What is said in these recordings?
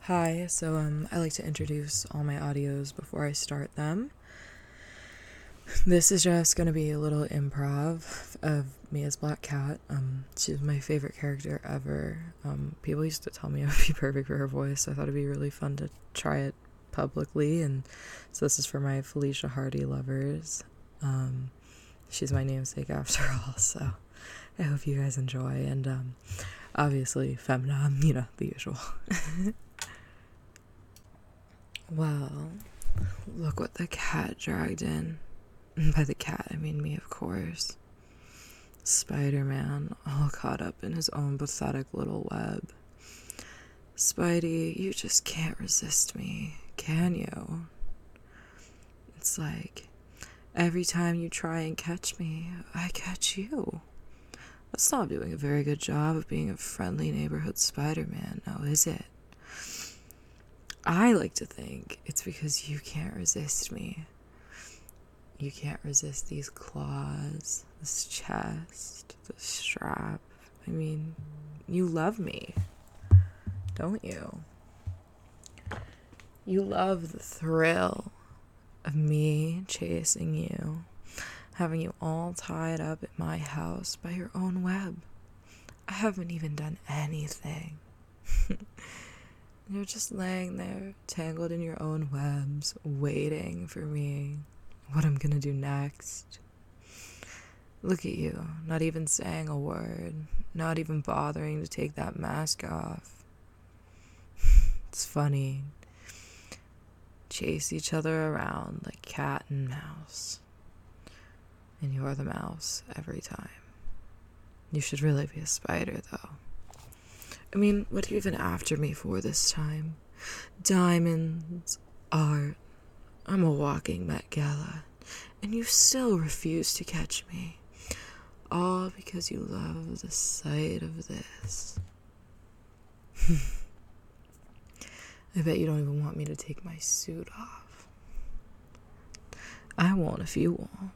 Hi, I like to introduce all my audios before I start them. This is just gonna be a little improv of me as Black Cat. She's my favorite character ever. People used to tell me I would be perfect for her voice, so I thought it'd be really fun to try it publicly, and so this is for my Felicia Hardy lovers. She's my namesake after all, so I hope you guys enjoy, and obviously femdom, the usual. Well, look what the cat dragged in. By the cat, I mean me, of course. Spider-Man, all caught up in his own pathetic little web. Spidey, you just can't resist me, can you? It's like, every time you try and catch me, I catch you. That's not doing a very good job of being a friendly neighborhood Spider-Man, now is it? I like to think it's because you can't resist me. You can't resist these claws, this chest, this strap. I mean, you love me, don't you? You love the thrill of me chasing you, having you all tied up at my house by your own web. I haven't even done anything. You're just laying there, tangled in your own webs, waiting for me, what I'm gonna do next. Look at you, not even saying a word, not even bothering to take that mask off. It's funny. Chase each other around like cat and mouse. And you're the mouse every time. You should really be a spider, though. I mean, what are you even after me for this time? Diamonds, art. I'm a walking Met Gala, and you still refuse to catch me. All because you love the sight of this. I bet you don't even want me to take my suit off. I won't if you won't.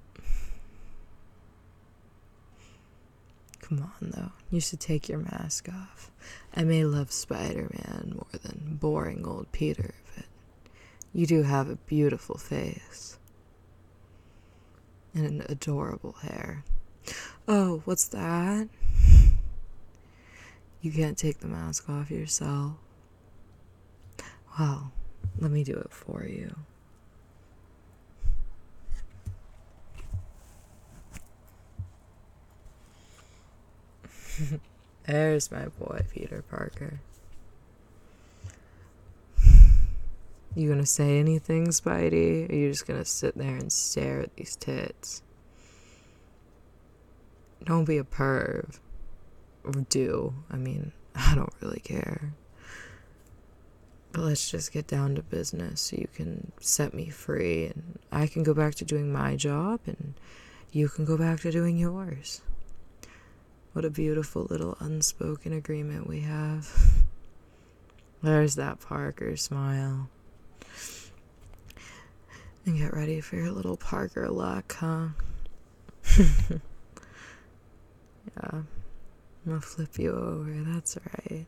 Come on, though. You should take your mask off. I may love Spider-Man more than boring old Peter, but you do have a beautiful face. And an adorable hair. Oh, what's that? You can't take the mask off yourself. Well, let me do it for you. There's my boy, Peter Parker. You gonna say anything, Spidey? Or are you just gonna sit there and stare at these tits? Don't be a perv. Or do. I mean, I don't really care. But let's just get down to business so you can set me free and I can go back to doing my job and you can go back to doing yours. What a beautiful little unspoken agreement we have. There's that Parker smile. And get ready for your little Parker luck, huh? Yeah, I'm gonna flip you over, that's right.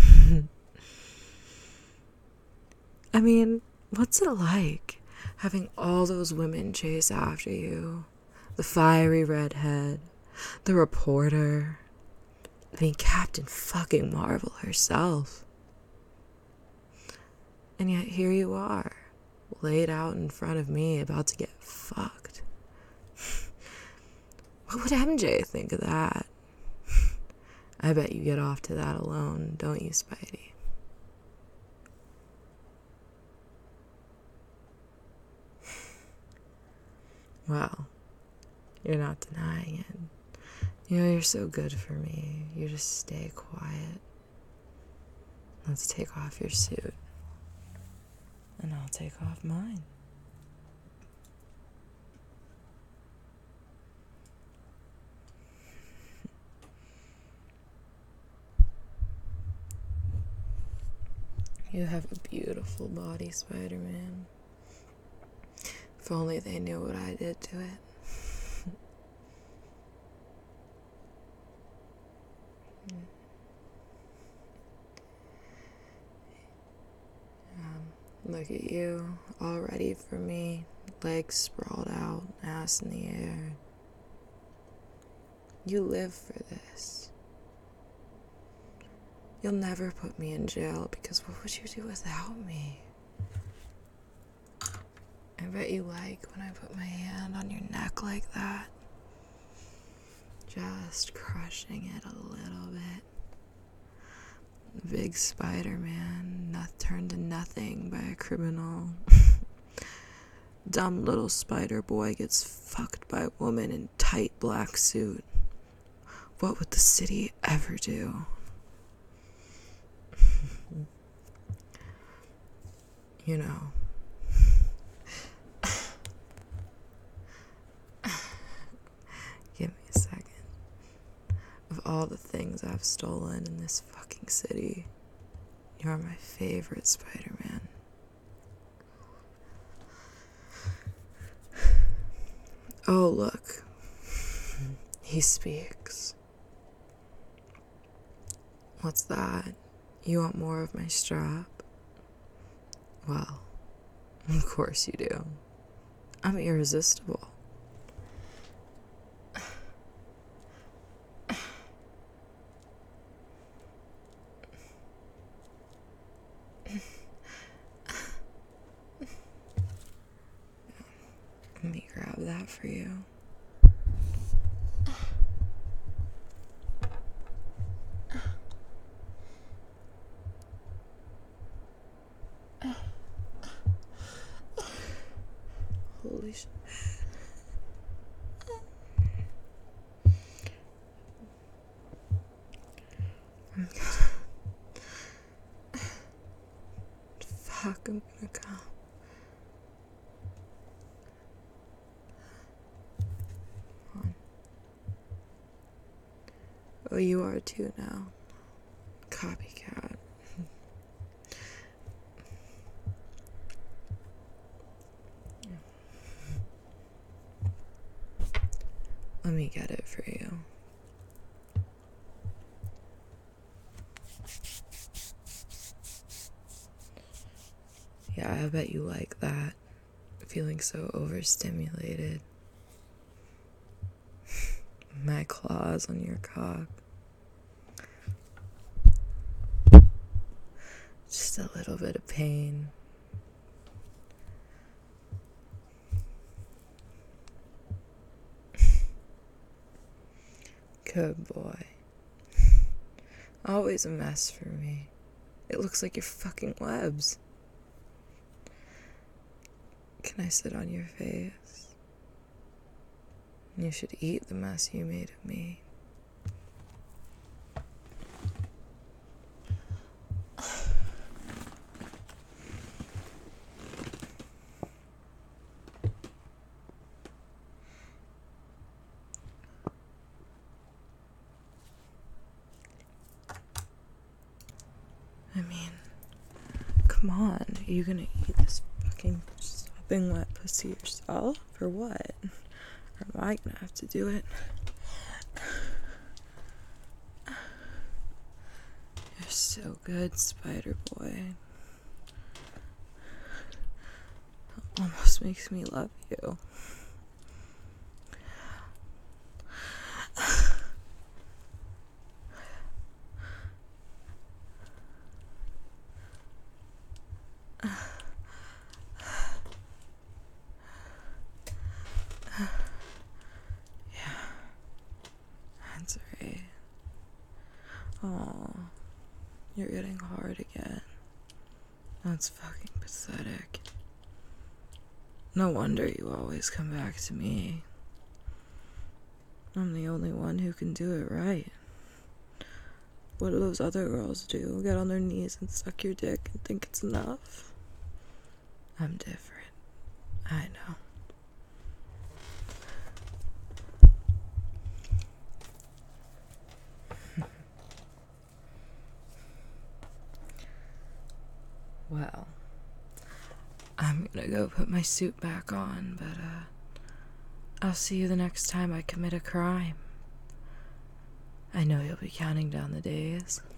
I mean, what's it like having all those women chase after you? The fiery redhead, the reporter, I mean, Captain fucking Marvel herself. And yet here you are, laid out in front of me, about to get fucked. What would MJ think of that? I bet you get off to that alone, don't you, Spidey? Well, you're not denying it. You're so good for me. You just stay quiet. Let's take off your suit. And I'll take off mine. You have a beautiful body, Spider-Man. If only they knew what I did to it. Look at you, all ready for me, legs sprawled out, ass in the air. You live for this. You'll never put me in jail because what would you do without me? I bet you like when I put my hand on your neck like that. Just crushing it a little bit. Big Spider-Man, turned to nothing by a criminal. Dumb little spider boy gets fucked by a woman in tight black suit. What would the city ever do? You know. Give me a second. Of all the things I've stolen in this fucking city, you're my favorite Spider-Man. Oh, look. He speaks. What's that? You want more of my strap? Well, of course you do. I'm irresistible. Let me grab that for you. Holy shit. Fuck, I'm gonna come. Oh, you are too now. Copycat. Let me get it for you. Yeah, I bet you like that. Feeling so overstimulated. My claws on your cock. Just a little bit of pain. Good boy. Always a mess for me. It looks like your fucking webs. Can I sit on your face? You should eat the mess you made of me. I mean, come on, are you gonna eat this fucking sopping wet pussy yourself, or what? Or am I gonna have to do it? You're so good, Spider Boy. Almost makes me love you. That's right. Aw, you're getting hard again. That's fucking pathetic. No wonder you always come back to me. I'm the only one who can do it right. What do those other girls do? Get on their knees and suck your dick and think it's enough? I'm different. I know. Well, I'm gonna go put my suit back on, but I'll see you the next time I commit a crime. I know you'll be counting down the days.